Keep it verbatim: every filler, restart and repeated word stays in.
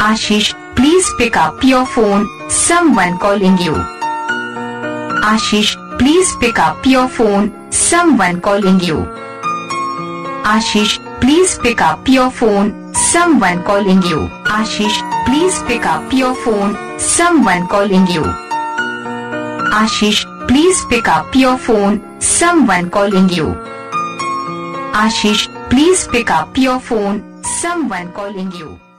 Ashish, please pick up your phone, someone calling you. Ashish, please pick up your phone, someone calling you. Ashish, please pick up your phone, someone calling you. Ashish, please pick up your phone, someone calling you. Ashish, please pick up your phone, someone calling you. Ashish, please pick up your phone, someone calling you.